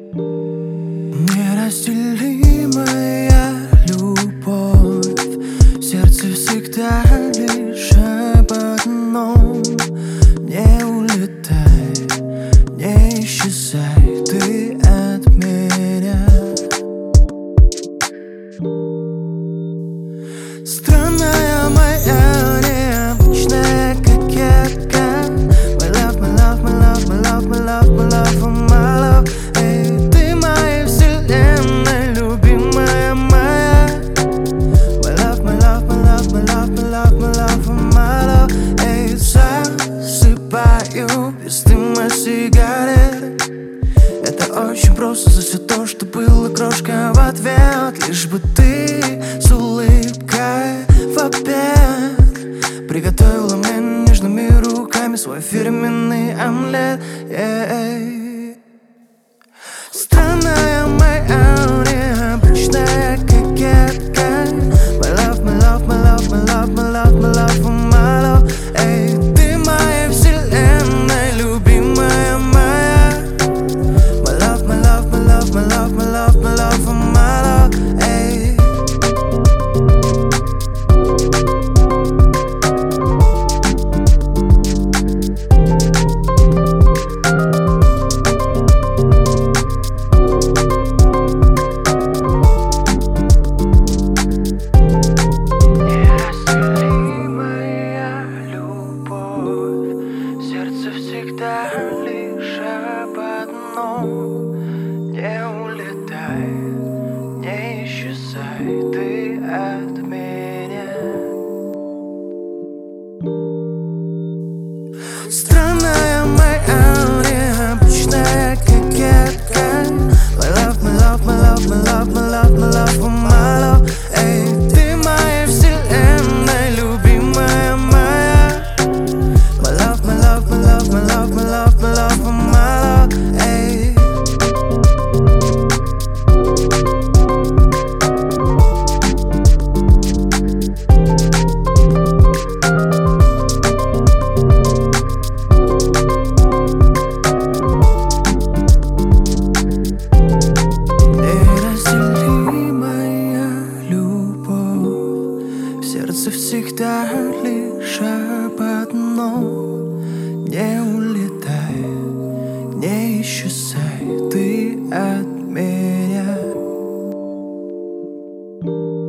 Неразделимая любовь, в сердце всегда лишь об одном. Не улетай, не исчезай ты от меня. Странная моя необычная кокетка. My love, my love, my love, my love, my love, my love, oh my love. Эй, ты моя вселенная, любимая моя. My love, my love, my love, my love, my love, my love, oh my love. Эй, засыпаю без дыма сигарет. Это очень просто, за все то, что было, крошка в ответ. Лишь бы ты с улыбкой в обед приготовила мне нежными руками свой фирменный омлет. Странная моя необычная кокетка. My love, my love, my love, my love, my love, my love, oh my love. Эй, ты моя вселенная, любимая моя. My love, my love, my love, my love, my love, my love, oh my love. Эй. Неразделимая любовь, в сердце всегда лишь об одном. Не улетай, не исчезай ты от меня. Странная моя необычная кокетка. My love, my love, my love, my love, my love, my love, oh my love. Эй, ты моя вселенная, любимая моя. My love, my love, my love, my love, my love, my love, oh my love. Эй. Неразделимая любовь, в сердце всегда лишь об одном. Не улетай, не исчезай ты от меня.